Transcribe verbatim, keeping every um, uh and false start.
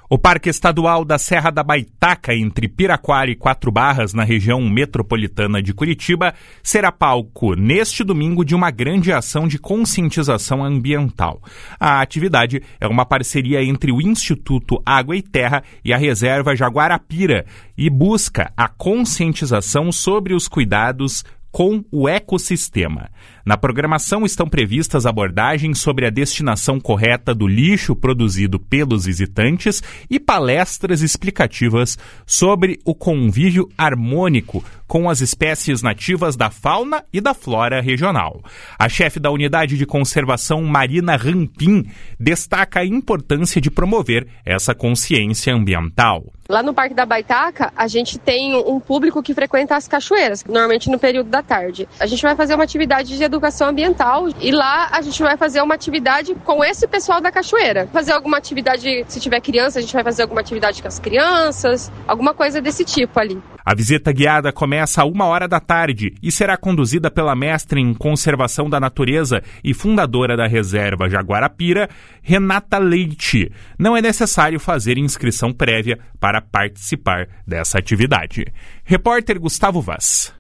O Parque Estadual da Serra da Baitaca, entre Piraquara e Quatro Barras, na região metropolitana de Curitiba, será palco neste domingo de uma grande ação de conscientização ambiental. A atividade é uma parceria entre o Instituto Água e Terra e a Reserva Jaguarapira e busca a conscientização sobre os cuidados com o ecossistema. Na programação estão previstas abordagens sobre a destinação correta do lixo produzido pelos visitantes e palestras explicativas sobre o convívio harmônico com as espécies nativas da fauna e da flora regional. A chefe da Unidade de Conservação, Marina Rampin, destaca a importância de promover essa consciência ambiental. Lá no Parque da Baitaca, a gente tem um público que frequenta as cachoeiras, normalmente no período da tarde. A gente vai fazer uma atividade de educação ambiental e lá a gente vai fazer uma atividade com esse pessoal da cachoeira. Fazer alguma atividade, se tiver criança, a gente vai fazer alguma atividade com as crianças, alguma coisa desse tipo ali. A visita guiada começa a uma hora da tarde e será conduzida pela mestre em Conservação da Natureza e fundadora da Reserva Jaguarapira, Renata Leite. Não é necessário fazer inscrição prévia para participar dessa atividade. Repórter Gustavo Vaz.